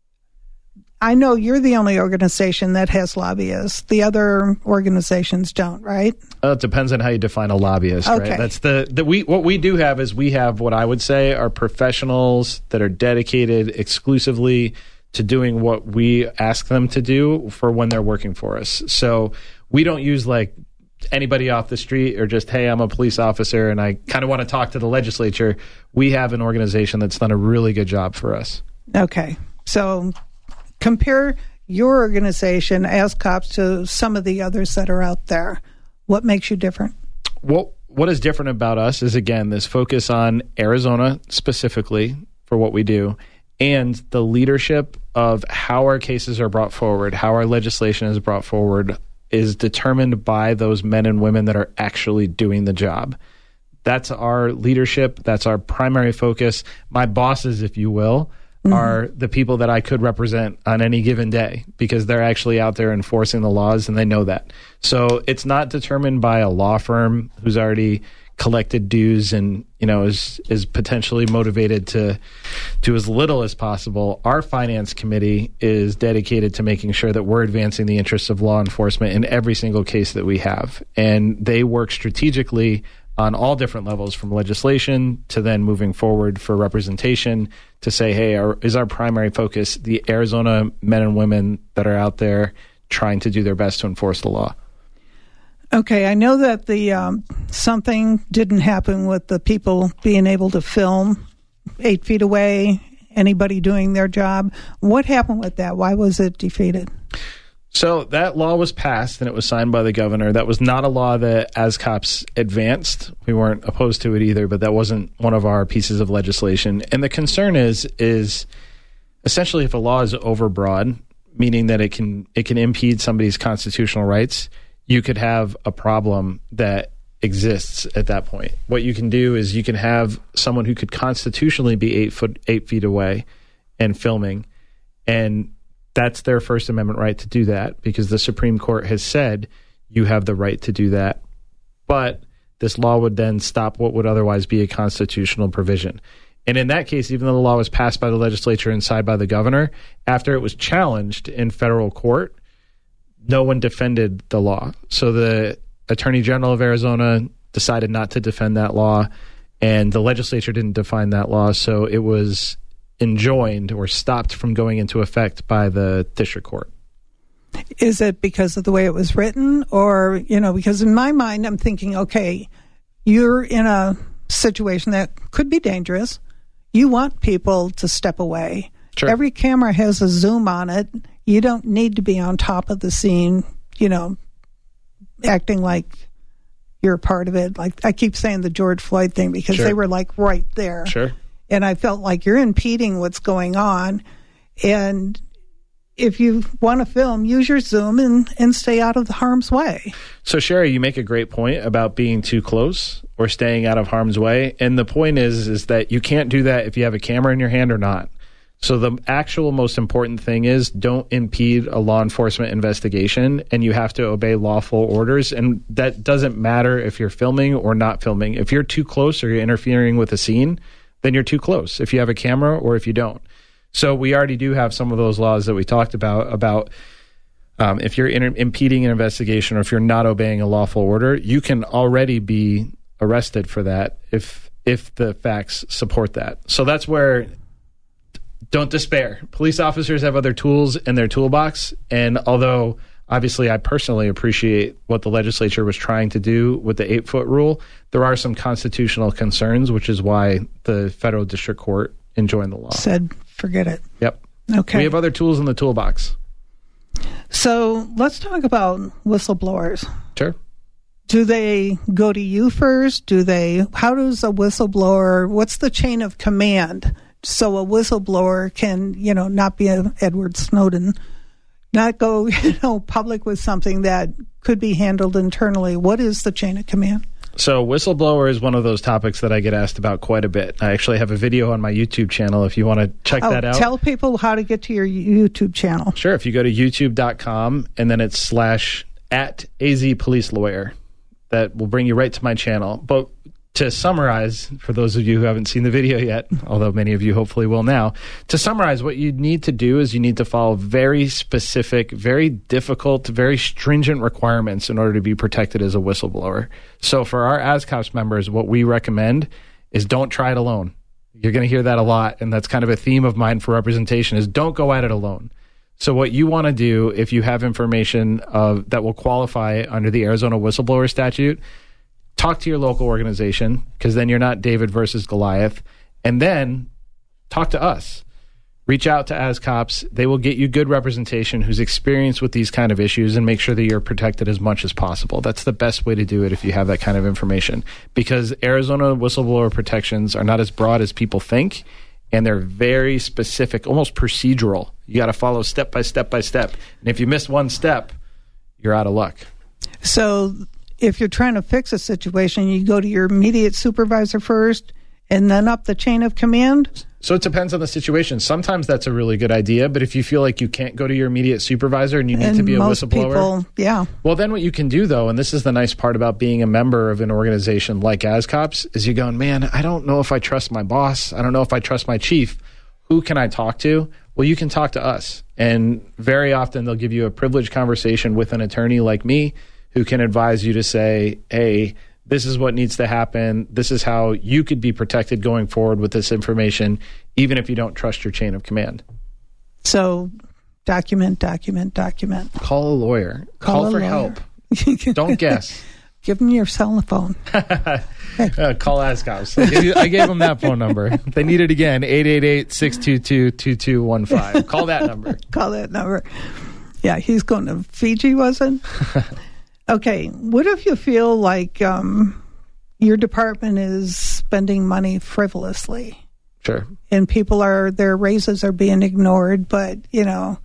I know you're the only organization that has lobbyists. The other organizations don't, right? Uh, it depends on how you define a lobbyist, Okay. right? That's the, the we what we do have is we have what I would say are professionals that are dedicated exclusively to doing what we ask them to do for when they're working for us. So we don't use like anybody off the street or just, hey, I'm a police officer and I kind of want to talk to the legislature. We have an organization that's done a really good job for us. Okay. So compare your organization, As Cops, to some of the others that are out there. What makes you different? What What is different about us is, again, this focus on Arizona specifically for what we do, and the leadership of how our cases are brought forward, how our legislation is brought forward, is determined by those men and women that are actually doing the job. That's our leadership. That's our primary focus. My bosses, if you will, mm-hmm. are the people that I could represent on any given day because they're actually out there enforcing the laws and they know that. So it's not determined by a law firm who's already collected dues and, you know, is is potentially motivated to do as little as possible. Our finance committee is dedicated to making sure that we're advancing the interests of law enforcement in every single case that we have. And they work strategically on all different levels, from legislation to then moving forward for representation, to say, hey, our, is our primary focus the Arizona men and women that are out there trying to do their best to enforce the law? Okay, I know that the um, something didn't happen with the people being able to film eight feet away, anybody doing their job. What happened with that? Why was it defeated? So that law was passed and it was signed by the governor. That was not a law that As Cops advanced. We weren't opposed to it either, but that wasn't one of our pieces of legislation. And the concern is, is essentially if a law is overbroad, meaning that it can it can impede somebody's constitutional rights, you could have a problem that exists at that point. What you can do is you can have someone who could constitutionally be eight foot eight feet away and filming, and that's their First Amendment right to do that because the Supreme Court has said you have the right to do that. But this law would then stop what would otherwise be a constitutional provision. And in that case, even though the law was passed by the legislature and signed by the governor, after it was challenged in federal court, no one defended the law. So the Attorney General of Arizona decided not to defend that law, and the legislature didn't define that law, so it was enjoined or stopped from going into effect by the district court. Is it because of the way it was written? Or, you know, because in my mind, I'm thinking, okay, you're in a situation that could be dangerous. You want people to step away. Sure. Every camera has a zoom on it. You don't need to be on top of the scene, you know, acting like you're a part of it. Like I keep saying the George Floyd thing because Sure. they were like right there. Sure. And I felt like you're impeding what's going on. And if you want to film, use your zoom and, and stay out of the harm's way. So, Sherry, you make a great point about being too close or staying out of harm's way. And the point is, is that you can't do that if you have a camera in your hand or not. So the actual most important thing is don't impede a law enforcement investigation, and you have to obey lawful orders. And that doesn't matter if you're filming or not filming. If you're too close or you're interfering with a scene, then you're too close if you have a camera or if you don't. So we already do have some of those laws that we talked about, about um, if you're inter- impeding an investigation or if you're not obeying a lawful order, you can already be arrested for that if if the facts support that. So that's where, don't despair. Police officers have other tools in their toolbox. And although obviously I personally appreciate what the legislature was trying to do with the eight-foot rule, there are some constitutional concerns, which is why the federal district court enjoined the law. Said, forget it. Yep. Okay. We have other tools in the toolbox. So let's talk about whistleblowers. Sure. Do they go to you first? Do they, how does a whistleblower, what's the chain of command so a whistleblower can, you know, not be a Edward Snowden, not go, you know, public with something that could be handled internally? What is the chain of command? So whistleblower is one of those topics that I get asked about quite a bit. I actually have a video on my YouTube channel if you want to check oh, that out. Tell people how to get to your YouTube channel. Sure. If you go to youtube dot com and then it's slash at AZ Police Lawyer, that will bring you right to my channel. But to summarize, for those of you who haven't seen the video yet, although many of you hopefully will now, to summarize, what you need to do is you need to follow very specific, very difficult, very stringent requirements in order to be protected as a whistleblower. So for our ASCOPS members, what we recommend is don't try it alone. You're going to hear that a lot, and that's kind of a theme of mine for representation, is don't go at it alone. So what you want to do, if you have information uh, that will qualify under the Arizona whistleblower statute, talk to your local organization, because then you're not David versus Goliath, and then talk to us. Reach out to ASCOPS. They will get you good representation who's experienced with these kind of issues and make sure that you're protected as much as possible. That's the best way to do it if you have that kind of information, because Arizona whistleblower protections are not as broad as people think, and they're very specific, almost procedural. You got to follow step by step by step. And if you miss one step, you're out of luck. So if you're trying to fix a situation, you go to your immediate supervisor first and then up the chain of command? So it depends on the situation. Sometimes that's a really good idea, but if you feel like you can't go to your immediate supervisor and you need and to be a most whistleblower, people, yeah. well, then what you can do, though, and this is the nice part about being a member of an organization like ASCOPS, is you're going, man, I don't know if I trust my boss. I don't know if I trust my chief. Who can I talk to? Well, you can talk to us. And very often they'll give you a privileged conversation with an attorney like me who can advise you to say, hey, this is what needs to happen. This is how you could be protected going forward with this information, even if you don't trust your chain of command. So document, document, document. Call a lawyer. Call Call a for lawyer. help. Don't guess. Give them your cell phone. uh, call ASCOPS. I gave, you, I gave them that phone number. If they need it again, eight eight eight, six two two, two two one five. Call that number. Call that number. Yeah, he's going to Fiji, wasn't? Okay, what if you feel like um, your department is spending money frivolously? Sure. And people are, their raises are being ignored, but, you know,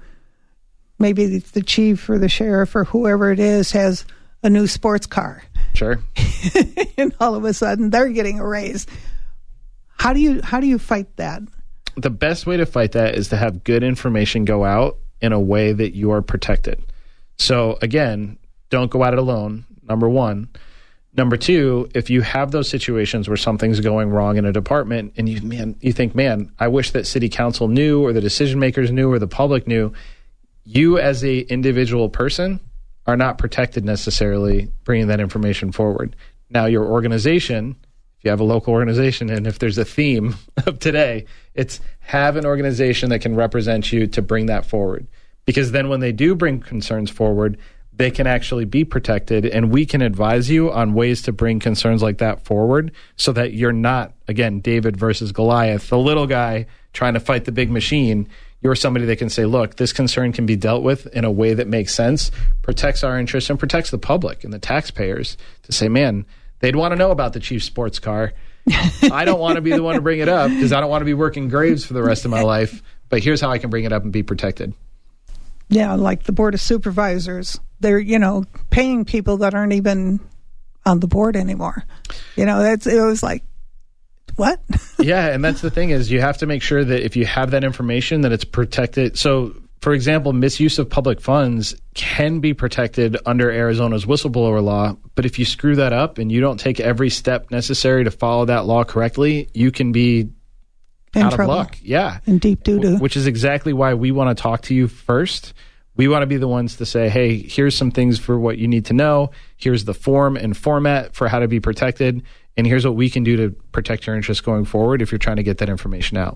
maybe the chief or the sheriff or whoever it is has a new sports car. Sure. And all of a sudden they're getting a raise. How do you how do you fight that? The best way to fight that is to have good information go out in a way that you are protected. So again, don't go at it alone, number one. Number two, if you have those situations where something's going wrong in a department and you man, you think, man, I wish that city council knew or the decision makers knew or the public knew, you as a individual person are not protected necessarily bringing that information forward. Now, your organization, if you have a local organization, and if there's a theme of today, it's have an organization that can represent you to bring that forward. Because then when they do bring concerns forward, they can actually be protected, and we can advise you on ways to bring concerns like that forward so that you're not, again, David versus Goliath, the little guy trying to fight the big machine. You're somebody that can say, look, this concern can be dealt with in a way that makes sense, protects our interests, and protects the public and the taxpayers to say, man, they'd want to know about the chief sports car. I don't want to be the one to bring it up because I don't want to be working graves for the rest of my life, but here's how I can bring it up and be protected. Yeah, like the Board of Supervisors. They're, you know, paying people that aren't even on the board anymore. You know, that's it was like, what? Yeah, and that's the thing is you have to make sure that if you have that information that it's protected. So, for example, misuse of public funds can be protected under Arizona's whistleblower law, but if you screw that up and you don't take every step necessary to follow that law correctly, you can be in out trouble. of luck. Yeah. In deep doo-doo. Which is exactly why we want to talk to you first. We want to be the ones to say, hey, here's some things for what you need to know. Here's the form and format for how to be protected. And here's what we can do to protect your interests going forward if you're trying to get that information out.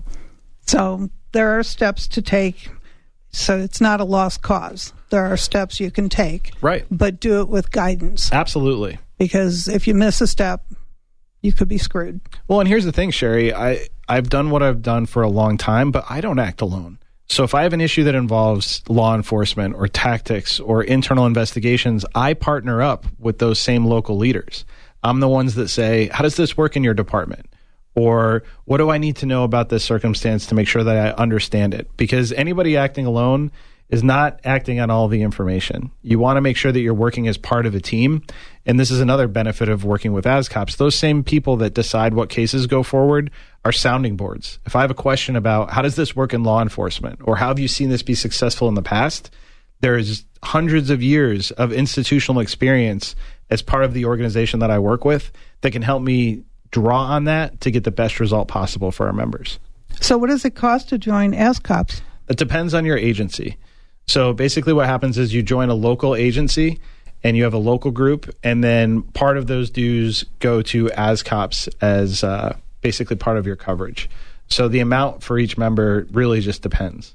So there are steps to take. So it's not a lost cause. There are steps you can take. Right. But do it with guidance. Absolutely. Because if you miss a step, you could be screwed. Well, and here's the thing, Sherry. I, I've done what I've done for a long time, but I don't act alone. So if I have an issue that involves law enforcement or tactics or internal investigations, I partner up with those same local leaders. I'm the ones that say, how does this work in your department? Or what do I need to know about this circumstance to make sure that I understand it? Because anybody acting alone is not acting on all the information. You want to make sure that you're working as part of a team. And this is another benefit of working with A S COPS. Those same people that decide what cases go forward are sounding boards. If I have a question about how does this work in law enforcement, or how have you seen this be successful in the past, there's hundreds of years of institutional experience as part of the organization that I work with that can help me draw on that to get the best result possible for our members. So what does it cost to join A S COPS? It depends on your agency. So basically what happens is you join a local agency and you have a local group, and then part of those dues go to A S COPS as uh, basically part of your coverage. So the amount for each member really just depends.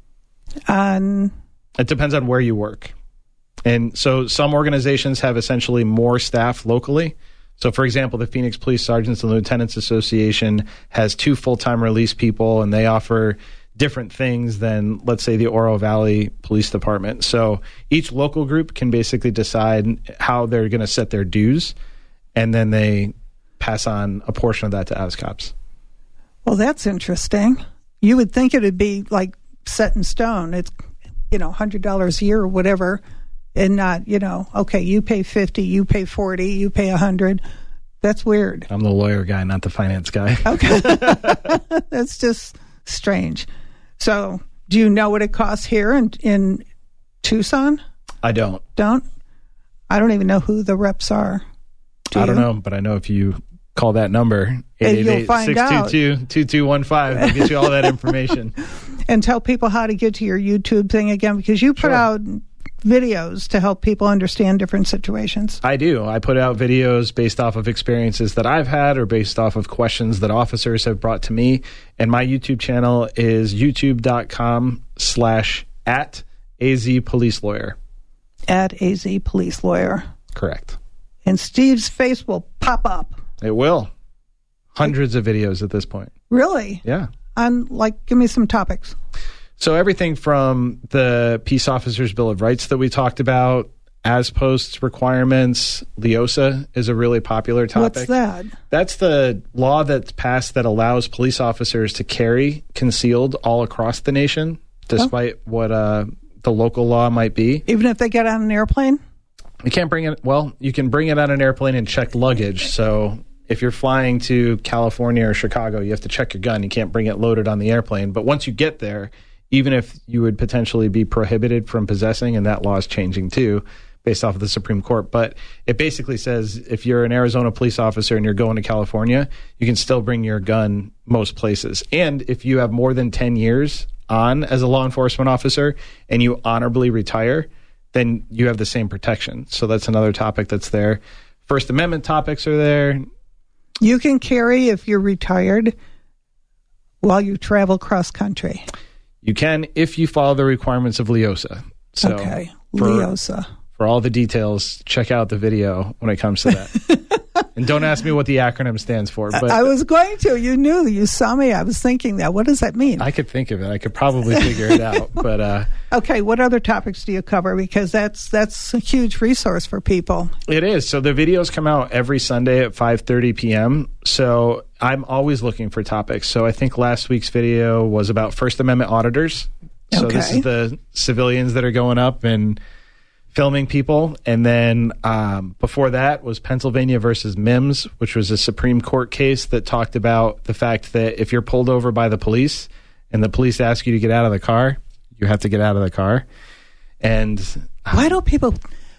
Um, it depends on where you work. And so some organizations have essentially more staff locally. So, for example, the Phoenix Police Sergeants and Lieutenants Association has two full-time release people, and they offer different things than, let's say, the Oro Valley Police Department. So each local group can basically decide how they're going to set their dues, and then they pass on a portion of that to A S COPS. Well, that's interesting. You would think it would be like set in stone. It's, you know, one hundred dollars a year or whatever, and not, you know, okay, you pay fifty, you pay forty, you pay one hundred. That's weird. I'm the lawyer guy, not the finance guy. Okay. That's just strange. So, do you know what it costs here in, in Tucson? I don't. Don't? I don't even know who the reps are. Do I don't you? know, but I know if you call that number, eight eight eight, six two two, two two one five, they'll get you all that information. And tell people how to get to your YouTube thing again, because you put Sure. out videos to help people understand different situations. I do. I put out videos based off of experiences that I've had or based off of questions that officers have brought to me. And my YouTube channel is youtube.com slash at AZ Police Lawyer. At AZ Police Lawyer. Correct. And Steve's face will pop up. It will. Hundreds of videos at this point. Really? Yeah. On, like, give me some topics. So everything from the Peace Officers Bill of Rights that we talked about, as posts requirements, LEOSA is a really popular topic. What's that? That's the law that's passed that allows police officers to carry concealed all across the nation, despite oh. what uh, the local law might be. Even if they get on an airplane? You can't bring it, well, you can bring it on an airplane and check luggage. So if you're flying to California or Chicago, you have to check your gun. You can't bring it loaded on the airplane. But once you get there, even if you would potentially be prohibited from possessing, and that law is changing too, based off of the Supreme Court. But it basically says if you're an Arizona police officer and you're going to California, you can still bring your gun most places. And if you have more than ten years on as a law enforcement officer and you honorably retire, then you have the same protection. So that's another topic that's there. First Amendment topics are there. You can carry if you're retired while you travel cross country. You can if you follow the requirements of LEOSA. So okay, for, LEOSA. For all the details, check out the video when it comes to that. And don't ask me what the acronym stands for. But I was going to. You knew. You saw me. I was thinking that. What does that mean? I could think of it. I could probably figure it out. But uh, okay, what other topics do you cover? Because that's that's a huge resource for people. It is. So the videos come out every Sunday at five thirty p.m. So I'm always looking for topics. So I think last week's video was about First Amendment auditors. So okay. This is the civilians that are going up and filming people. And then um, before that was Pennsylvania versus Mims, which was a Supreme Court case that talked about the fact that if you're pulled over by the police and the police ask you to get out of the car, you have to get out of the car. And um, why don't people,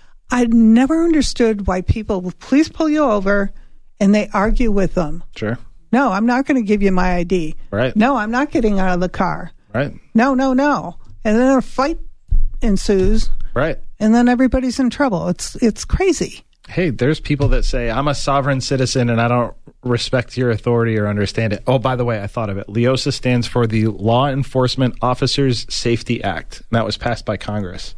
I never understood why people, please pull you over and they argue with them. Sure. No, I'm not going to give you my I D. Right. No, I'm not getting out of the car. Right. No, no, no. And then a fight ensues. Right. And then everybody's in trouble. It's it's crazy. Hey, there's people that say, I'm a sovereign citizen and I don't respect your authority or understand it. Oh, by the way, I thought of it. LEOSA stands for the Law Enforcement Officers Safety Act. And that was passed by Congress.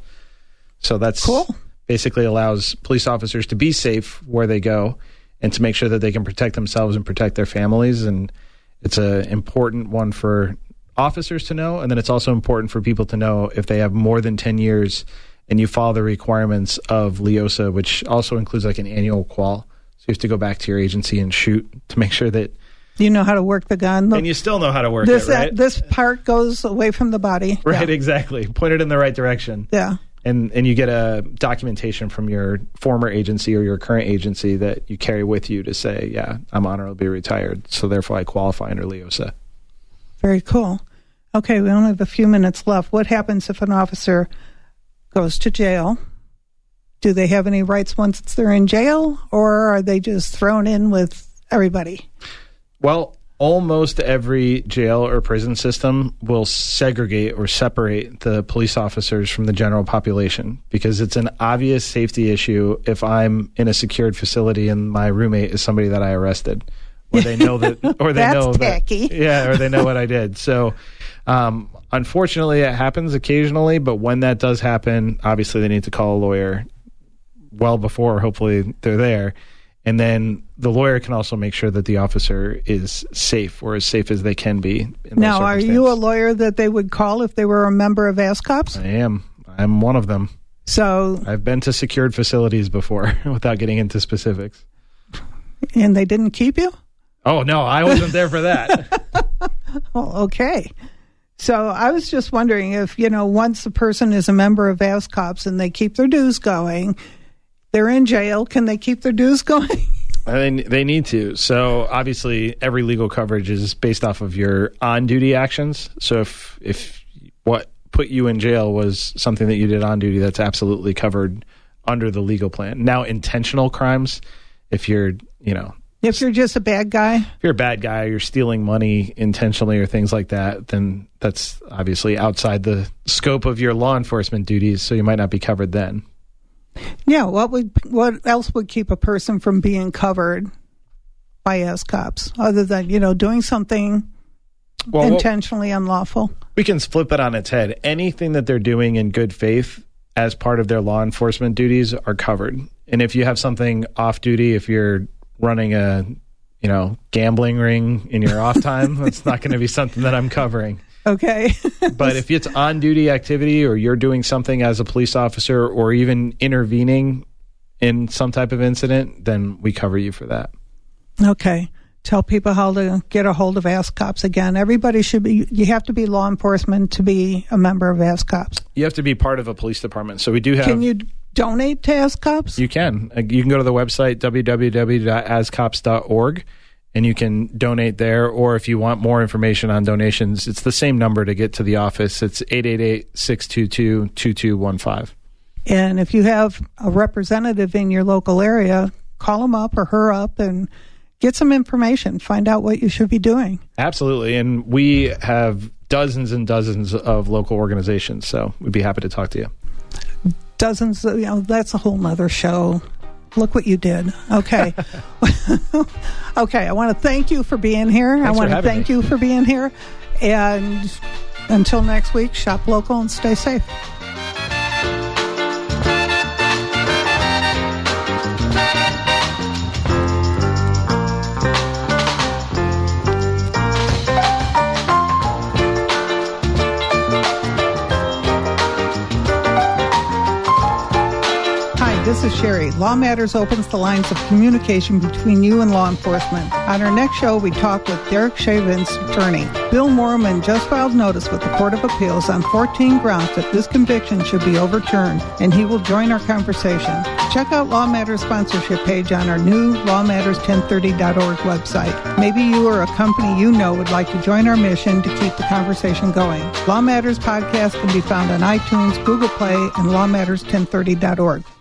So that's cool. Basically allows police officers to be safe where they go and to make sure that they can protect themselves and protect their families. And it's an important one for officers to know. And then it's also important for people to know if they have more than ten years and you follow the requirements of LEOSA, which also includes like an annual qual. So you have to go back to your agency and shoot to make sure that you know how to work the gun. And you still know how to work this, it, right? Uh, this part goes away from the body. Right, yeah. Exactly. Point it in the right direction. Yeah. And and you get a documentation from your former agency or your current agency that you carry with you to say, yeah, I'm honorably retired, so therefore I qualify under LEOSA. Very cool. Okay, we only have a few minutes left. What happens if an officer goes to jail? Do they have any rights once they're in jail, or are they just thrown in with everybody? Well, almost every jail or prison system will segregate or separate the police officers from the general population because it's an obvious safety issue if I'm in a secured facility and my roommate is somebody that I arrested, or they know that, or they That's know tacky. that, yeah, or they know what I did. So, um, unfortunately, it happens occasionally, but when that does happen, obviously they need to call a lawyer well before, hopefully, they're there. And then the lawyer can also make sure that the officer is safe or as safe as they can be. In now, those are you a lawyer that they would call if they were a member of ASCOPS? I am. I'm one of them. So I've been to secured facilities before without getting into specifics. And they didn't keep you? Oh, no, I wasn't there for that. Well, okay. So I was just wondering if, you know, once a person is a member of ASCOPS and they keep their dues going, they're in jail, can they keep their dues going? I mean, they need to. So obviously every legal coverage is based off of your on-duty actions. So if if what put you in jail was something that you did on duty, that's absolutely covered under the legal plan. Now, intentional crimes, if you're, you know, if you're just a bad guy? If you're a bad guy, you're stealing money intentionally or things like that, then that's obviously outside the scope of your law enforcement duties, so you might not be covered then. Yeah, what would what else would keep a person from being covered by ASCOPS other than, you know, doing something well, intentionally well, unlawful? We can flip it on its head. Anything that they're doing in good faith as part of their law enforcement duties are covered. And if you have something off duty, if you're running a, you know, gambling ring in your off time, that's not going to be something that I'm covering. Okay. But if it's on duty activity or you're doing something as a police officer or even intervening in some type of incident, then we cover you for that. Okay. Tell people how to get a hold of ASCOPS again. Everybody should be, you have to be law enforcement to be a member of ASCOPS. You have to be part of a police department. So we do have. Can you donate to ASCOPS? You can. You can go to the website, w w w dot ascops dot org. And you can donate there, or if you want more information on donations, it's the same number to get to the office. It's eight eight eight, six two two, two two one five. And if you have a representative in your local area, call them up or her up and get some information. Find out what you should be doing. Absolutely. And we have dozens and dozens of local organizations, so we'd be happy to talk to you. Dozens, you know, that's a whole nother show. Look what you did. Okay. Okay, I want to thank you for being here. Thanks I want for to having thank me. you for being here. And until next week, shop local and stay safe. This is Sherry. Law Matters opens the lines of communication between you and law enforcement. On our next show, we talk with Derek Chavin's attorney. Bill Moorman just filed notice with the Court of Appeals on fourteen grounds that this conviction should be overturned, and he will join our conversation. Check out Law Matters sponsorship page on our new law matters ten thirty dot org website. Maybe you or a company you know would like to join our mission to keep the conversation going. Law Matters podcast can be found on iTunes, Google Play, and law matters ten thirty dot org.